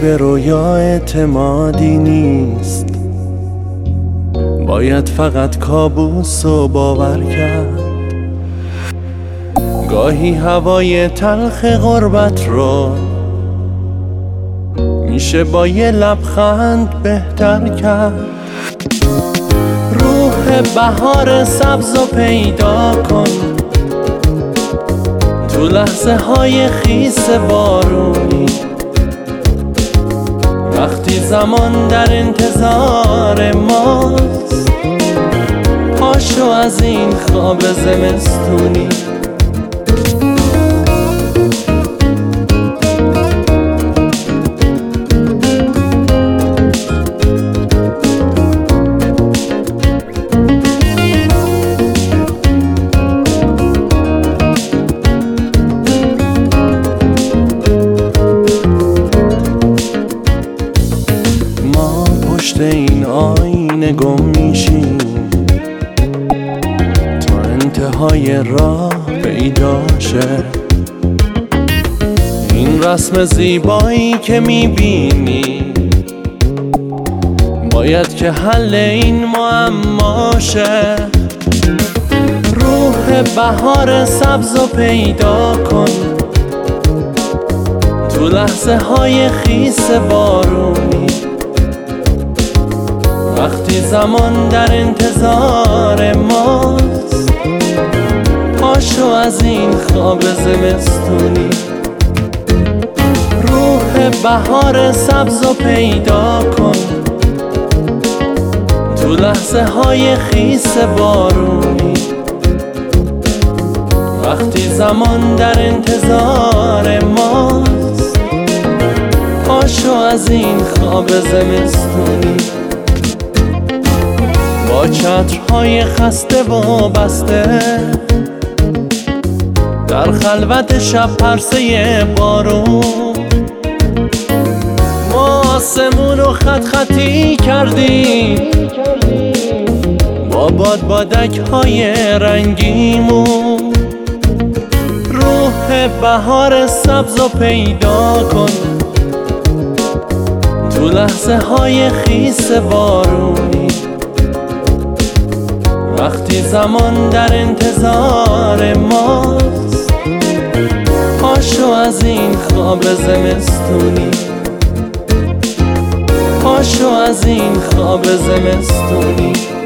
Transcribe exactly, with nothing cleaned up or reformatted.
به رویا اعتمادی نیست، باید فقط کابوس و باور کرد. گاهی هوای تلخ غربت رو میشه با یه لبخند بهتر کرد. روح بهار سبز رو پیدا کن تو لحظه های خیس بارونی، وقتی زمان در انتظار ماست. پاشو از این خواب زمستونی. پشت این آینه گم میشیم تا انتهای راه پیدا شه. این رسم زیبایی که میبینی باید که حل این معما شه. روح بهار سبز رو پیدا کن تو لحظه های خیس بارونی، وقتی زمان در انتظار ماست. پاشو از این خواب زمستونی. روح بهار سبز رو پیدا کن تو لحظه های خیس بارونی، وقتی زمان در انتظار ماست. پاشو از این خواب زمستونی. با چترهای خسته و بسته در خلوت شب پرسه بارون، ما آسمون رو خط خطی کردیم با باد بادک های رنگیمون. روح بهار سبز رو پیدا کن تو لحظه های خیس بارونی، وقتی زمان در انتظار ماست. پاشو از این خواب زمستونی. پاشو از این خواب زمستونی.